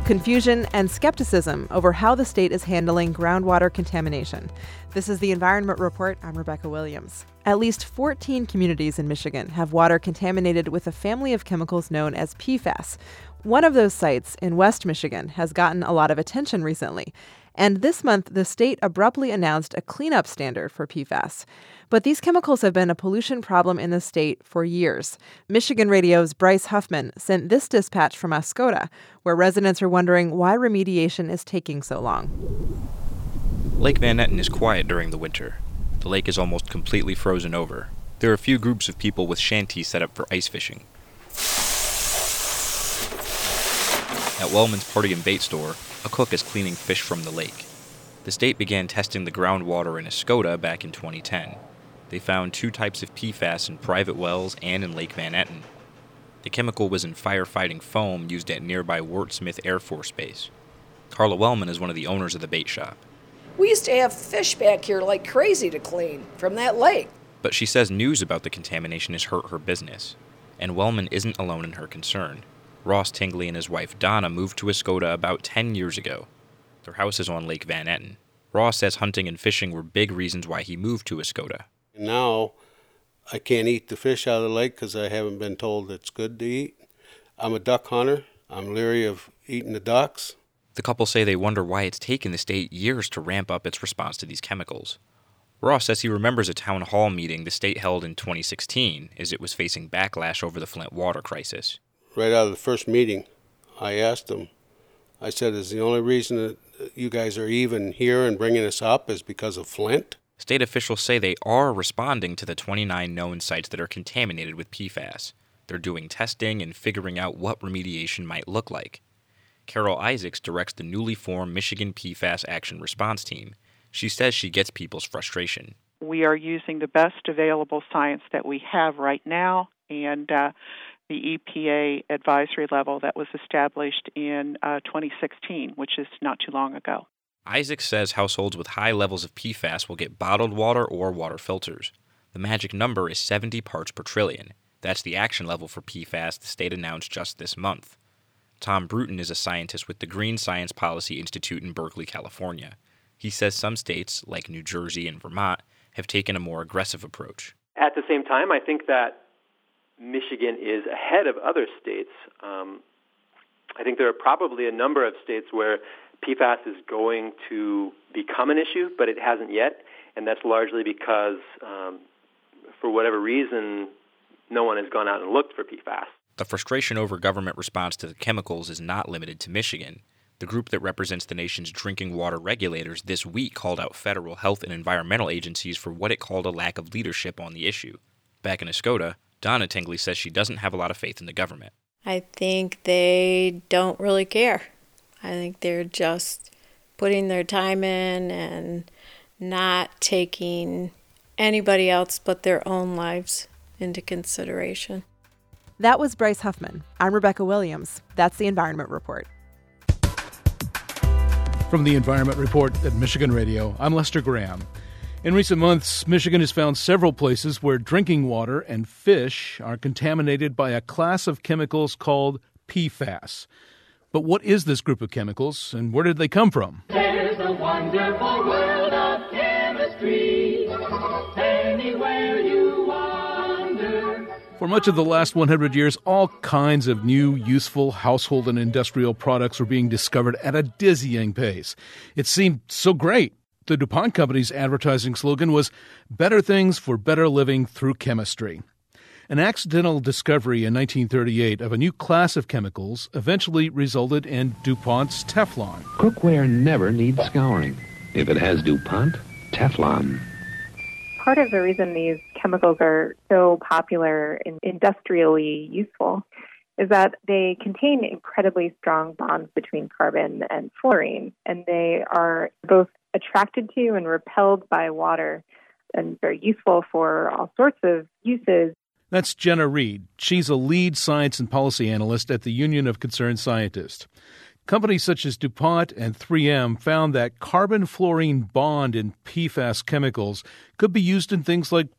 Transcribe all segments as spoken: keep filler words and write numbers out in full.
confusion, and skepticism over how the state is handling groundwater contamination. This is the Environment Report. I'm Rebecca Williams. At least fourteen communities in Michigan have water contaminated with a family of chemicals known as P FAS. One of those sites in West Michigan has gotten a lot of attention recently. And this month, the state abruptly announced a cleanup standard for P FAS. But these chemicals have been a pollution problem in the state for years. Michigan Radio's Bryce Huffman sent this dispatch from Oscoda, where residents are wondering why remediation is taking so long. Lake Van Etten is quiet during the winter. The lake is almost completely frozen over. There are a few groups of people with shanties set up for ice fishing. At Wellman's Party and Bait Store, a cook is cleaning fish from the lake. The state began testing the groundwater in Oscoda back in twenty ten. They found two types of P FAS in private wells and in Lake Van Etten. The chemical was in firefighting foam used at nearby Wart Smith Air Force Base. Carla Wellman is one of the owners of the bait shop. We used to have fish back here like crazy to clean from that lake. But she says news about the contamination has hurt her business. And Wellman isn't alone in her concern. Ross Tingley and his wife Donna moved to Oscoda about ten years ago. Their house is on Lake Van Etten. Ross says hunting and fishing were big reasons why he moved to Oscoda. Now, I can't eat the fish out of the lake because I haven't been told it's good to eat. I'm a duck hunter. I'm leery of eating the ducks. The couple say they wonder why it's taken the state years to ramp up its response to these chemicals. Ross says he remembers a town hall meeting the state held in twenty sixteen as it was facing backlash over the Flint water crisis. Right out of the first meeting, I asked them, I said, is the only reason that you guys are even here and bringing us up is because of Flint? State officials say they are responding to the twenty-nine known sites that are contaminated with P FAS. They're doing testing and figuring out what remediation might look like. Carol Isaacs directs the newly formed Michigan P FAS Action Response Team. She says she gets people's frustration. We are using the best available science that we have right now, and uh, the E P A advisory level that was established in uh, twenty sixteen, which is not too long ago. Isaac says households with high levels of P FAS will get bottled water or water filters. The magic number is seventy parts per trillion. That's the action level for P FAS the state announced just this month. Tom Bruton is a scientist with the Green Science Policy Institute in Berkeley, California. He says some states, like New Jersey and Vermont, have taken a more aggressive approach. At the same time, I think that Michigan is ahead of other states. Um, I think there are probably a number of states where P FAS is going to become an issue, but it hasn't yet, and that's largely because, um, for whatever reason, no one has gone out and looked for P FAS. The frustration over government response to the chemicals is not limited to Michigan. The group that represents the nation's drinking water regulators this week called out federal health and environmental agencies for what it called a lack of leadership on the issue. Back in Oscoda, Donna Tingley says she doesn't have a lot of faith in the government. I think they don't really care. I think they're just putting their time in and not taking anybody else but their own lives into consideration. That was Bryce Huffman. I'm Rebecca Williams. That's the Environment Report. From the Environment Report at Michigan Radio, I'm Lester Graham. In recent months, Michigan has found several places where drinking water and fish are contaminated by a class of chemicals called P FAS. But what is this group of chemicals, and where did they come from? There's a wonderful world of chemistry, anywhere you wander. For much of the last one hundred years, all kinds of new, useful household and industrial products were being discovered at a dizzying pace. It seemed so great. The DuPont Company's advertising slogan was, "Better things for better living through chemistry." An accidental discovery in nineteen thirty-eight of a new class of chemicals eventually resulted in DuPont's Teflon. Cookware never needs scouring. If it has DuPont, Teflon. Part of the reason these chemicals are so popular and industrially useful is that they contain incredibly strong bonds between carbon and fluorine, and they are both attracted to and repelled by water and very useful for all sorts of uses. That's Jenna Reed. She's a lead science and policy analyst at the Union of Concerned Scientists. Companies such as DuPont and three M found that carbon-fluorine bond in P FAS chemicals could be used in things like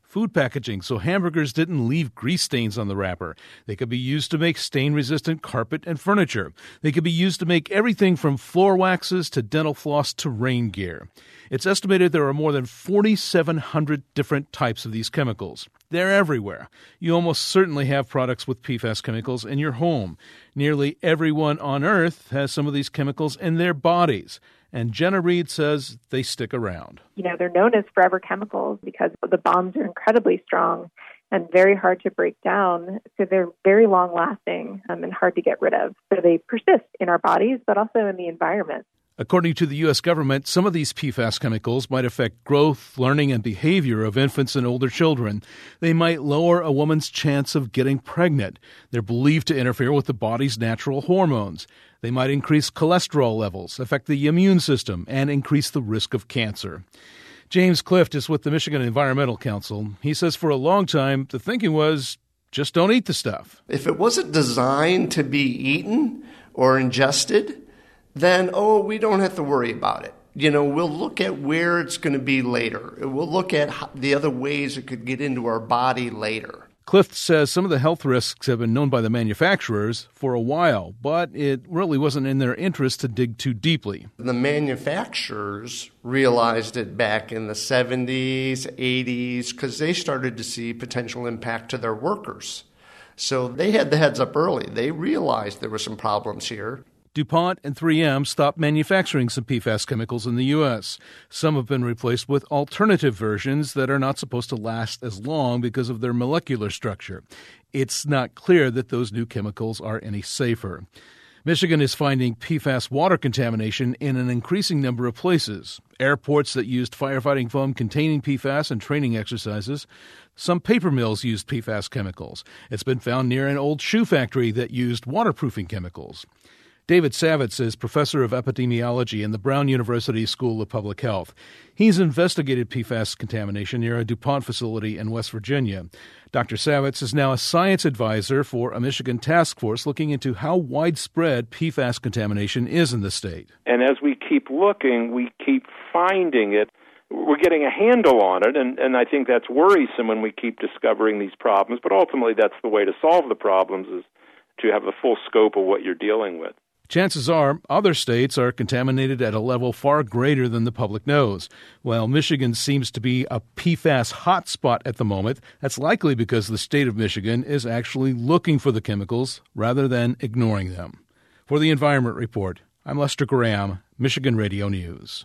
Food packaging, so hamburgers didn't leave grease stains on the wrapper. They could be used to make stain-resistant carpet and furniture. They could be used to make everything from floor waxes to dental floss to rain gear. It's estimated there are more than forty-seven hundred different types of these chemicals. They're everywhere. You almost certainly have products with P FAS chemicals in your home. Nearly everyone on Earth has some of these chemicals in their bodies. And Jenna Reed says they stick around. You know, they're known as forever chemicals because the bonds are incredibly strong and very hard to break down. So they're very long-lasting um, and hard to get rid of. So they persist in our bodies, but also in the environment. According to the U S government, some of these P FAS chemicals might affect growth, learning, and behavior of infants and older children. They might lower a woman's chance of getting pregnant. They're believed to interfere with the body's natural hormones. They might increase cholesterol levels, affect the immune system, and increase the risk of cancer. James Clift is with the Michigan Environmental Council. He says for a long time, the thinking was, just don't eat the stuff. If it wasn't designed to be eaten or ingested, then, oh, we don't have to worry about it. You know, we'll look at where it's going to be later. We'll look at the other ways it could get into our body later. Clift says some of the health risks have been known by the manufacturers for a while, but it really wasn't in their interest to dig too deeply. The manufacturers realized it back in the seventies, eighties, because they started to see potential impact to their workers. So they had the heads up early. They realized there were some problems here. DuPont and three M stopped manufacturing some P FAS chemicals in the U S. Some have been replaced with alternative versions that are not supposed to last as long because of their molecular structure. It's not clear that those new chemicals are any safer. Michigan is finding P FAS water contamination in an increasing number of places. Airports that used firefighting foam containing P FAS and training exercises. Some paper mills used P FAS chemicals. It's been found near an old shoe factory that used waterproofing chemicals. David Savitz is professor of epidemiology in the Brown University School of Public Health. He's investigated P FAS contamination near a DuPont facility in West Virginia. Doctor Savitz is now a science advisor for a Michigan task force looking into how widespread P FAS contamination is in the state. And as we keep looking, we keep finding it. We're getting a handle on it, and, and I think that's worrisome when we keep discovering these problems. But ultimately, that's the way to solve the problems, is to have the full scope of what you're dealing with. Chances are other states are contaminated at a level far greater than the public knows. While Michigan seems to be a P FAS hotspot at the moment, that's likely because the state of Michigan is actually looking for the chemicals rather than ignoring them. For the Environment Report, I'm Lester Graham, Michigan Radio News.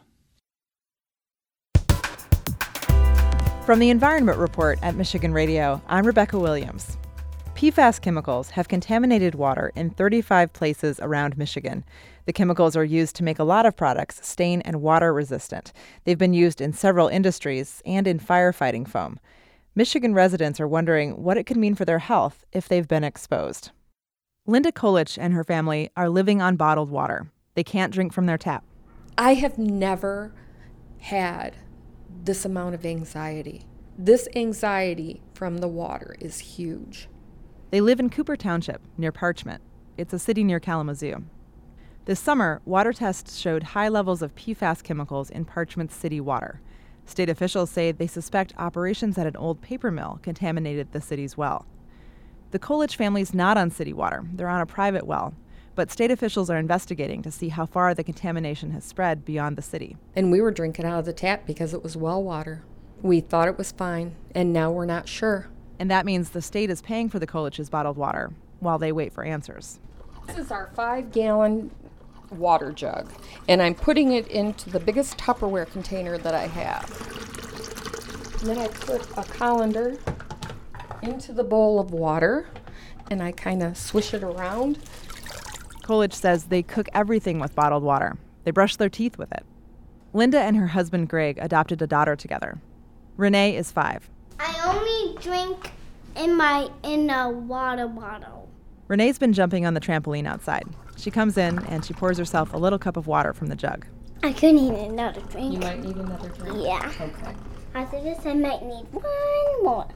From the Environment Report at Michigan Radio, I'm Rebecca Williams. P FAS chemicals have contaminated water in thirty-five places around Michigan. The chemicals are used to make a lot of products stain and water resistant. They've been used in several industries and in firefighting foam. Michigan residents are wondering what it could mean for their health if they've been exposed. Linda Kolich and her family are living on bottled water. They can't drink from their tap. I have never had this amount of anxiety. This anxiety from the water is huge. They live in Cooper Township, near Parchment. It's a city near Kalamazoo. This summer, water tests showed high levels of P FAS chemicals in Parchment's city water. State officials say they suspect operations at an old paper mill contaminated the city's well. The Kolich family's not on city water. They're on a private well. But state officials are investigating to see how far the contamination has spread beyond the city. And we were drinking out of the tap because it was well water. We thought it was fine, and now we're not sure. And that means the state is paying for the Kolich's bottled water while they wait for answers. This is our five-gallon water jug, and I'm putting it into the biggest Tupperware container that I have. And then I put a colander into the bowl of water, and I kind of swish it around. Kolich says they cook everything with bottled water. They brush their teeth with it. Linda and her husband Greg adopted a daughter together. Renee is five. I only drink in my in a water bottle. Renee's been jumping on the trampoline outside. She comes in and she pours herself a little cup of water from the jug. I could need another drink. You might need another drink? Yeah. Okay. After this, I might need one more.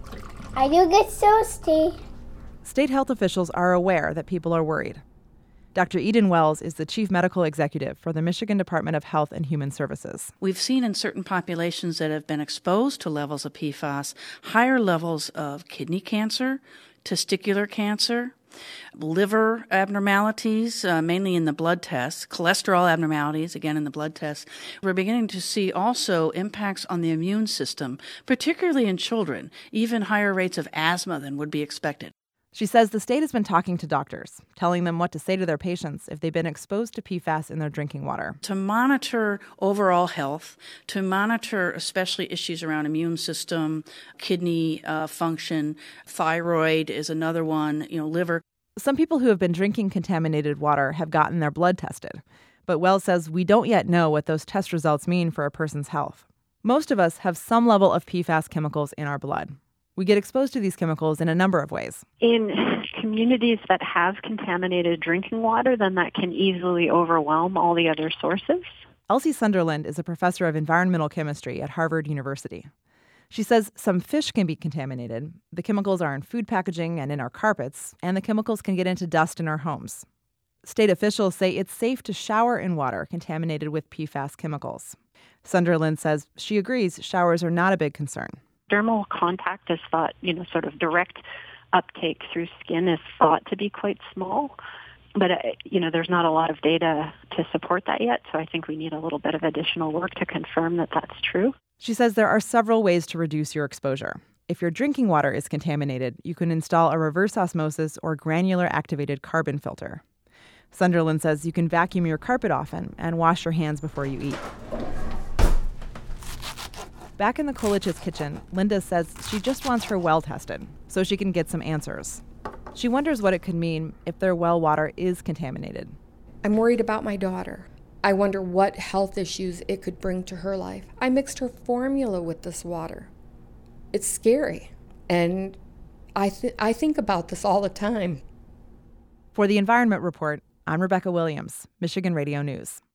I do get thirsty. State health officials are aware that people are worried. Doctor Eden Wells is the chief medical executive for the Michigan Department of Health and Human Services. We've seen in certain populations that have been exposed to levels of P FAS higher levels of kidney cancer, testicular cancer, liver abnormalities, uh, mainly in the blood tests, cholesterol abnormalities, again in the blood tests. We're beginning to see also impacts on the immune system, particularly in children, even higher rates of asthma than would be expected. She says the state has been talking to doctors, telling them what to say to their patients if they've been exposed to P FAS in their drinking water. To monitor overall health, to monitor especially issues around immune system, kidney uh, function, thyroid is another one, you know, liver. Some people who have been drinking contaminated water have gotten their blood tested. But Wells says we don't yet know what those test results mean for a person's health. Most of us have some level of P FAS chemicals in our blood. We get exposed to these chemicals in a number of ways. In communities that have contaminated drinking water, then that can easily overwhelm all the other sources. Elsie Sunderland is a professor of environmental chemistry at Harvard University. She says some fish can be contaminated. The chemicals are in food packaging and in our carpets, and the chemicals can get into dust in our homes. State officials say it's safe to shower in water contaminated with P FAS chemicals. Sunderland says she agrees showers are not a big concern. Dermal contact is thought, you know, sort of direct uptake through skin is thought to be quite small. But, uh, you know, there's not a lot of data to support that yet, so I think we need a little bit of additional work to confirm that that's true. She says there are several ways to reduce your exposure. If your drinking water is contaminated, you can install a reverse osmosis or granular activated carbon filter. Sunderland says you can vacuum your carpet often and wash your hands before you eat. Back in the Kolich's kitchen, Linda says she just wants her well tested so she can get some answers. She wonders what it could mean if their well water is contaminated. I'm worried about my daughter. I wonder what health issues it could bring to her life. I mixed her formula with this water. It's scary, and I, th- I think about this all the time. For the Environment Report, I'm Rebecca Williams, Michigan Radio News.